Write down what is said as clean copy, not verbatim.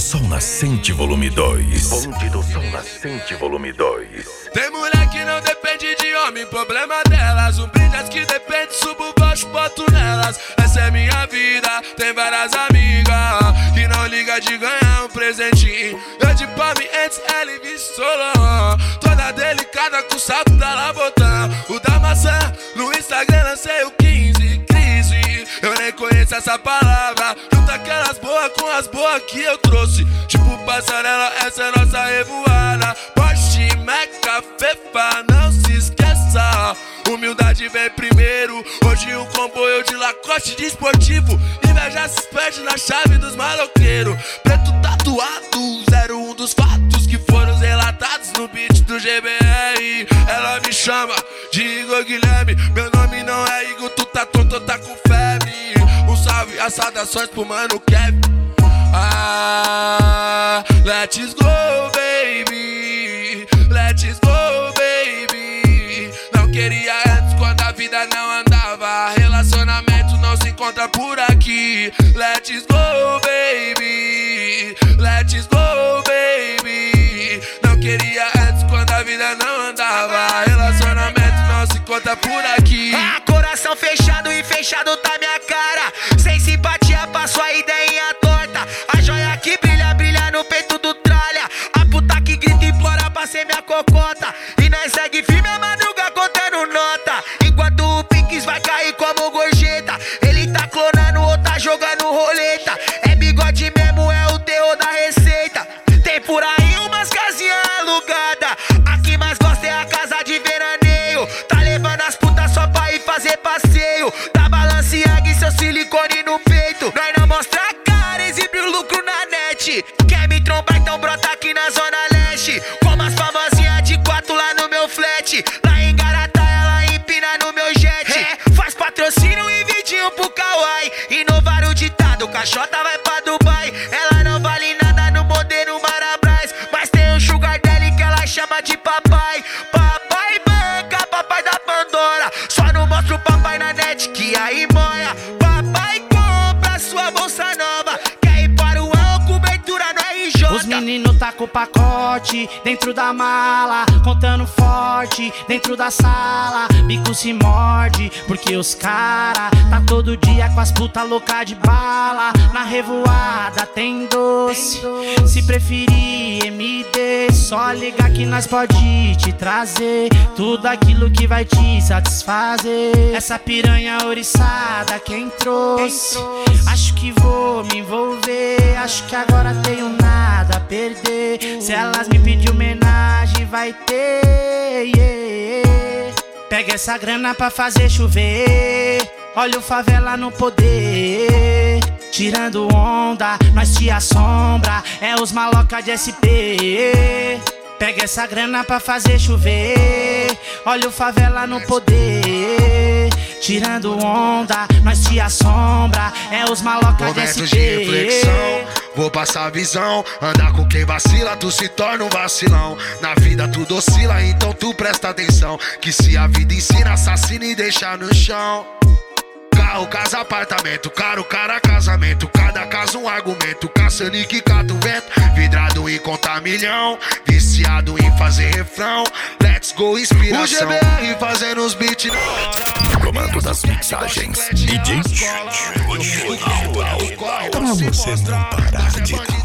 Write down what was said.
Sol Nascente Volume 2. Bonde do Sol Nascente Volume 2. Tem mulher que não depende de homem, problema delas. Um brinde as que depende, subo baixo, boto nelas. Essa é minha vida, tem várias amigas que não liga de ganhar um presentinho. Eu de palme antes, ela e Vissolão. Toda delicada com o salto da Labotã. O da maçã, no Instagram lancei o 15, crise. Eu nem conheço essa palavra. Junta aquelas boas com as boas que eu trouxe. Tipo passarela, essa é nossa revoada. Porsche, Meca, Fefa, não se esqueça. Humildade vem primeiro. Hoje um comboio de Lacoste de esportivo. Inveja se perde na chave dos maloqueiros. Preto tatuado, 01 dos fatos que foram relatados no beat do GBR. Ela me chama de Igor Guilherme. Meu nome não é Igor, tu tá tonto, tá com febre. Um salve, as saudações pro mano Kevin. Ah, let's go, baby. Let's go, baby. Não queria antes quando a vida não andava. Relacionamento não se encontra por aqui. Let's go, baby. Let's go, baby. Não queria antes quando a vida não andava. Relacionamento não se encontra por aqui. Ah, coração fechado e fechado tá minha cara. Sem simpatia pra sua ideinha torta. A joia que brilha, brilha no peito do tralha. A puta que grita e implora pra ser minha cocota. E nós segue firme a madruga contando nota. Enquanto o Pix vai cair como gorjeta. Ele tá clonando ou tá jogando roleta. É bigode mesmo, é o terror da receita. Tem por aí umas casinhas alugadas. A que mais gosta é a casa de veraneio. Tá levando as putas só pra ir fazer passeio. Tá Balenciaga e seu silicone no peito. Nós não mostra a cara, exibe o lucro na net. Quer me trombar, então brota aqui na zona leste. Como as famosinhas de 4 lá no meu flat. Lá em Garatá, ela empina no meu jet. Faz patrocínio e vidinho pro Kawaii. Inovar o ditado, caixota vai pra Dubai. Ela não vale nada no modelo Marabras. Mas tem um sugar daddy que ela chama de papai. Papai banca, papai da Pandora. Só não mostra o papai na net que aí moia. Papai compra sua bolsa nova. Quer ir para o álcool, cobertura no RJ. Os meninos tá com o pacote dentro da mala, contando forte dentro da sala. Bico se morde, porque os cara tá todo dia com as puta louca de bala. Na revoada tem doce, se preferir MD, só ligar que nós pode te trazer tudo aquilo que vai te satisfazer. Essa piranha ouriçada quem trouxe. Acho que vou me envolver, acho que agora tenho nada a perder. Se elas me pedir homenagem vai ter, yeah. Pega essa grana pra fazer chover. Olha o favela no poder. Tirando onda, nós te assombra. É os maloca de SP. Pega essa grana pra fazer chover. Olha o favela no poder. Tirando onda, nós te assombra. É os maloca de SP. Momentos de reflexão, vou passar a visão. Andar com quem vacila, tu se torna um vacilão. Na vida tudo oscila, então tu presta atenção. Que se a vida ensina, assassina e deixa no chão. Carro, casa, apartamento, caro, cara, casamento. Cada caso um argumento, caçando e que cata o vento. Vidrado em contar milhão, viciado em fazer refrão. Let's go, inspiração. O GBR fazendo os beats na hora. Comando das mixagens DJ Original. Pra você não parar de